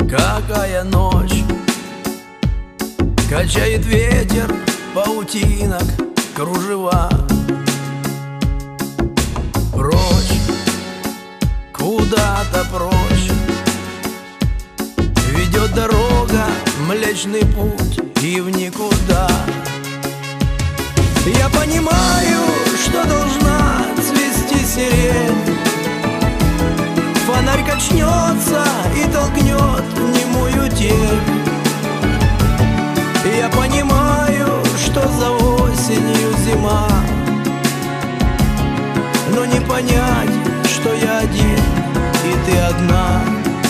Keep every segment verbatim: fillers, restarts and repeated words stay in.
Какая ночь, качает ветер паутинок, кружева. Прочь, куда-то прочь ведет дорога, Млечный Путь и в никуда. Я понимаю, что должна цвести сирень. Фонарь качнется и толкнет немую тень. Я понимаю, что за осенью зима, но не понять, что я один и ты одна.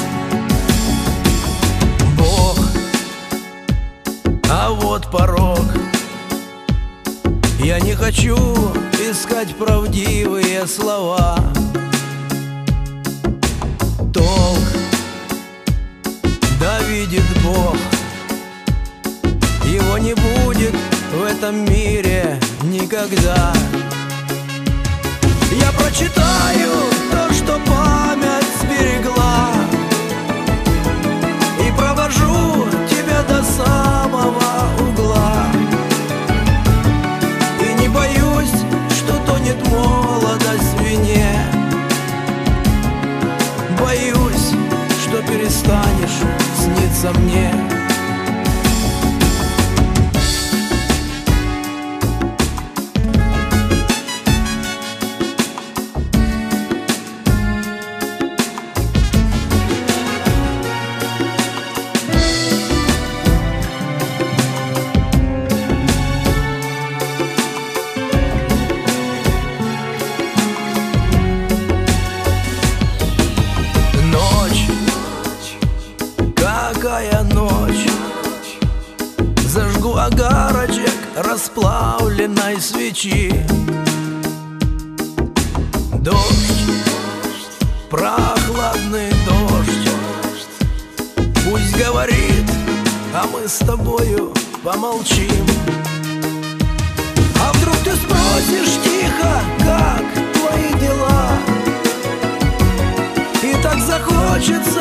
Бог, а вот порог. Я не хочу искать правдивые слова. Толк, да видит Бог, его не будет в этом мире никогда. Я прочитаю то, что память сберегла, и провожу тебя до самого угла. И не боюсь, что тонет молодость в вине. Боюсь, что перестанешь сниться мне. Какая ночь, зажгу огарочек расплавленной свечи. Дождь, прохладный дождь, пусть говорит, а мы с тобою помолчим. А вдруг ты спросишь тихо, как твои дела, и так захочется